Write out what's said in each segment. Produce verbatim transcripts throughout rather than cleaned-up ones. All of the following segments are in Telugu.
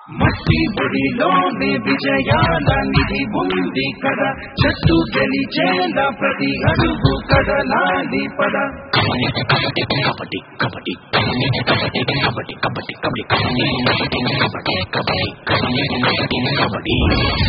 మట్టి బుడిలోని విజయాల నిధి ఉంది కదా, జట్టు గెలిచేలా ప్రతి అడుగు కదలాలి పద. కబడ్డీ కబడ్డీ కబడ్డీ కబడ్డీ కబడ్డీ కబడ్డీ కబడ్డీ కబడ్డీ కబడ్డీ కబడ్డీ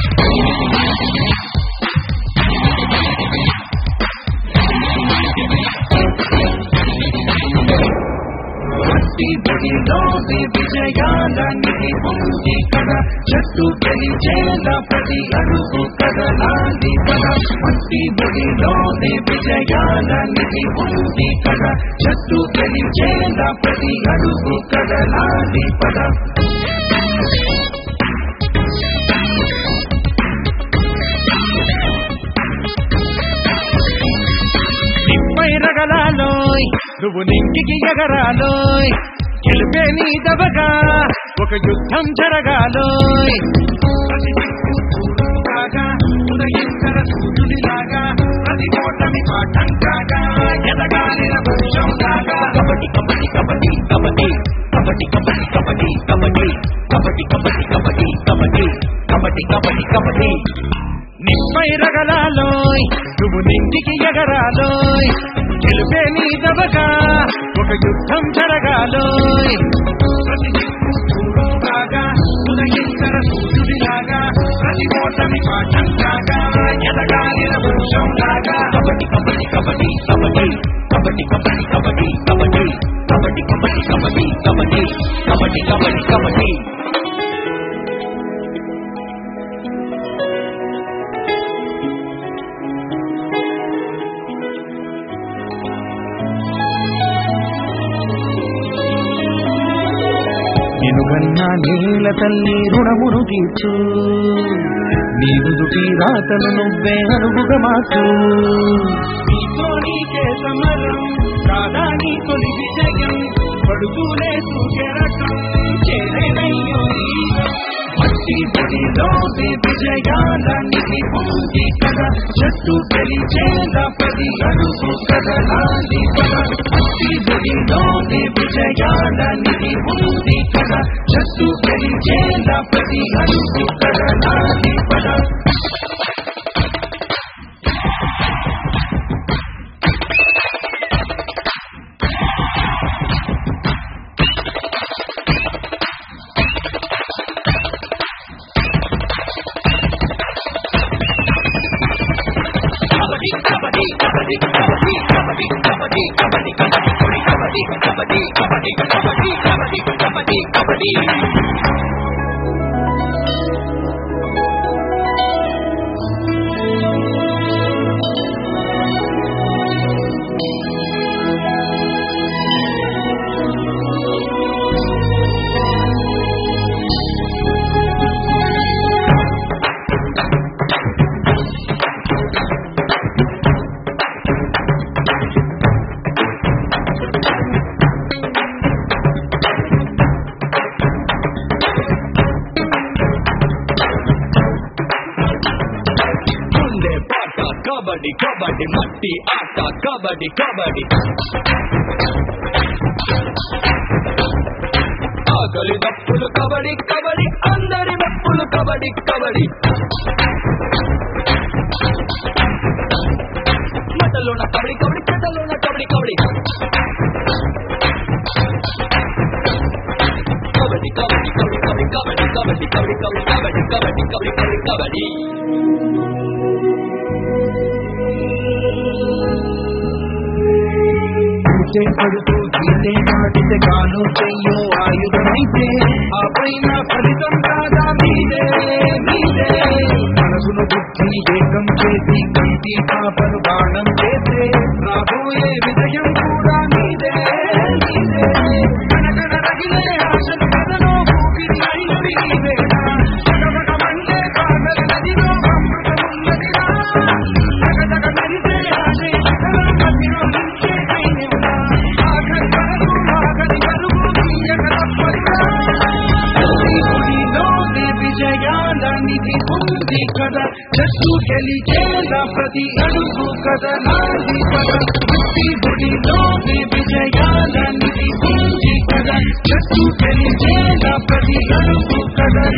మట్టి బుడిలోని విజయాల నిధి ఉంది కదా, జట్టు గెలిచేలా ప్రతి అడుగు కదలాలి పద. మట్టి బుడిలోని విజయాల నిధి ఉంది కదా, జట్టు గెలిచేలా ప్రతి అడుగు కదలాలి పద. నిప్పై రగలాలోయ్ నువ్వు నింగికి ఎగరాలోయ్, గెలుపే నీ దవగా ఒక యుద్ధం జరగాలోయ్. ప్రతి దిక్కుగా ఉదయించర సూర్యుడిలాగా, ప్రతి ఓటమి పాఠం కాగా ఎదగాలిన వృక్షం లాగా. కబడ్డీ కబడ్డీ కబడ్డీ కబడ్డీ కబడ్డీ కబడ్డీ కబడ్డీ కబడ్డీ కబడ్డీ కబడ్డీ కబడ్డీ కబడ్డీ కబడ్డీ కబడ్డీ కబడ్డీ. నిప్పై రగలాలోయ్ నువ్వు నింగికి ఎగరాలోయ్, గెలుపే నీ దవగా ఒక యుద్ధం జరగాలోయ్. ప్రతి దిక్కుగా ఉదయించర సూర్యుడిలాగా, ప్రతి ఓటమి పాఠం కాగా ఎదగాలిన వృక్షం లాగా. కబడ్డీ కబడ్డీ కబడ్డీ కబడ్డీ కబడ్డీ కబడ్డీ కబడ్డీ కబడ్డీ కబడ్డీ కబడ్డీ కబడ్డీ కబడ్డీ కబడ్డీ కబడ్డీ కబడ్డీ. నినుగన్నా నీల తల్లి రుణమును తీర్చు, నీవు దుటి రాతను నువ్వే అనుగుగా మార్చు. నీతో నీకే సమరం కాదా నీ తొలి విజయం, పడుతూనే సూర్యరథం చేరేనయ్యో. మట్టి బుడిలోని విజయాల నిధి ఉంది కదా, జట్టు గెలిచేలా ప్రతి అడుగు కదలాలి పద. మట్టి బుడిలోని విజయాల నిధి ఉంది కదా, జట్టు గెలిచేలా ప్రతి అడుగు కదలాలి పద. కబడ్డీ కబడ్డీ కబడ్డీ కబడ్డీ కబడ్డీ కబడ్డీ కబడ్డీ కబడ్డీ కబడ్డీ కబడ్డీ కబడ్డీ కబడ్డీ కబడ్డీ కబడ్డీ. కబడ్డీ కబడ్డీ మట్టి ఆట కబడ్డీ కబడ్డీ. ఆకలి దప్పులు కబడ్డీ కబడ్డీ, అందరి దప్పులు కబడ్డీ కబడ్డీ. మటలోన కబడ్డీ కబడ్డీ, చెట్టలోన కబడ్డీ కబడ్డీ. కబడ్డీ కబడ్డీ కబడ్డీ కబడ్డీ కబడ్డీ కబడ్డీ కబడ్డీ కబడ్డీ కబడ్డీ కబడ్డీ కబడ్డీ కబడ్డీ. పడుతూ గీతే మాటితే కాను చెయ్యో ఆయుధమైతే, ఆ పైన ఫలితం కాదా మీదే మీదే. మనసును బుద్ధి ఏకం చేసి కంటి పాపను బాణం చేస్తే, రాబోయే విజయం కూడా మీదే మీదే. కనకన రగిలే ఆశలు కథలో ఊపిరి అయినది నీవేనా, జగమగ మండే కాగల నదిలో అమృతమున్నదిరా. జగదగ మెరిసే ఆశే శిఖరం మధ్యలో నిలిచే సైన్యమురా. ఆఖరి వరకు ఆఖరి వరకు తీయక తప్పదురా. బుడిలోని విజయాల నిధి ఉంది కదా, జట్టు గెలిచేలా ప్రతి అడుగు కదలాలి పద. మట్టి బుడిలోని విజయాల నిధి ఉంది కదా, జట్టు తెలిసేలా ప్రతి అడుగు కదలి